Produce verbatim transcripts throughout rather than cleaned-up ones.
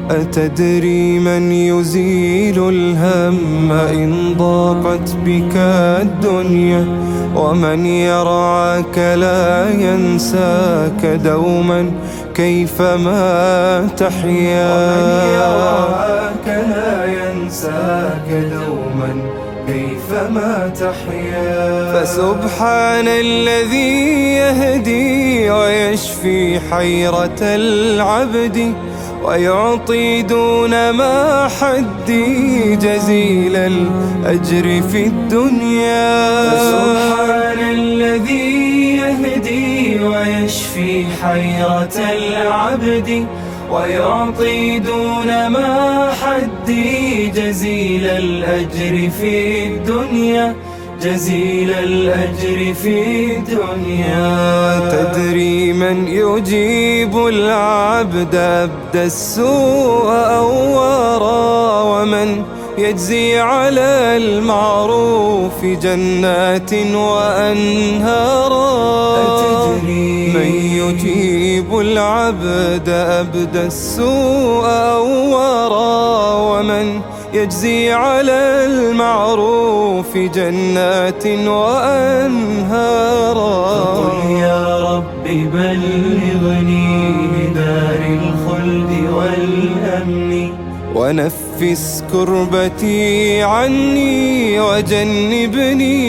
أتدري من يزيل الهم إن ضاقت بك الدنيا؟ ومن يرعاك لا ينساك دوما كيفما تحيا. ومن يرعاك لا ينساك دوما كيفما تحيا. فسبحان الذي يهدي ويشفي حيرة العبد ويعطي دون ما حدي جزيل الأجر في الدنيا. فسبحان الذي يهدي ويشفي حيرة العبد ويعطي دون ما حدي جزيل الأجر في الدنيا. جزيل الأجر في الدنيا. تدري من يجيب العبد أبدى السوء أورا؟ ومن يجزي على المعروف جنات وأنهارا؟ من يجيب العبد أبدى السوء أورا؟ ومن يجزي على المعروف جنات وأنهارا؟ فقل يا رب بلغني لدار الخلد والأمن ونفس كربتي عني وجنبني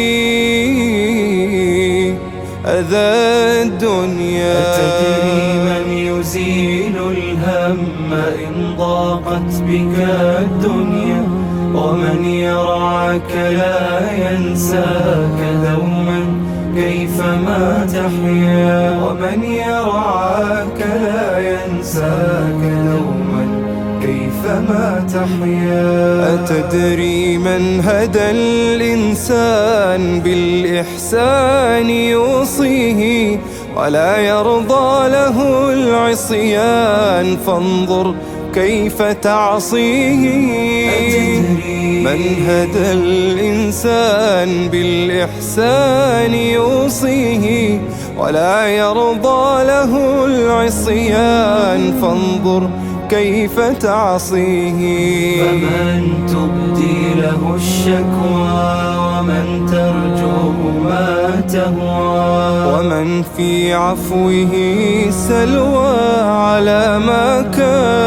أذى الدنيا. أتدري من يزيل الهم إن ضاقت بك الدنيا؟ ومن يرعاك لا ينساك دوما كيفما تحيا. ومن يرعاك لا ينساك دوما كيفما تحيا. أتدري من هدى الإنسان بالإحسان يوصيه ولا يرضى له العصيان فانظر كيف تعصيه؟ من هدى الإنسان بالإحسان يوصيه ولا يرضى له العصيان فانظر كيف تعصيه؟ فمن تبدي له الشكوى ومن ترجو ما تهوى ومن في عفوه سلوى على ما كان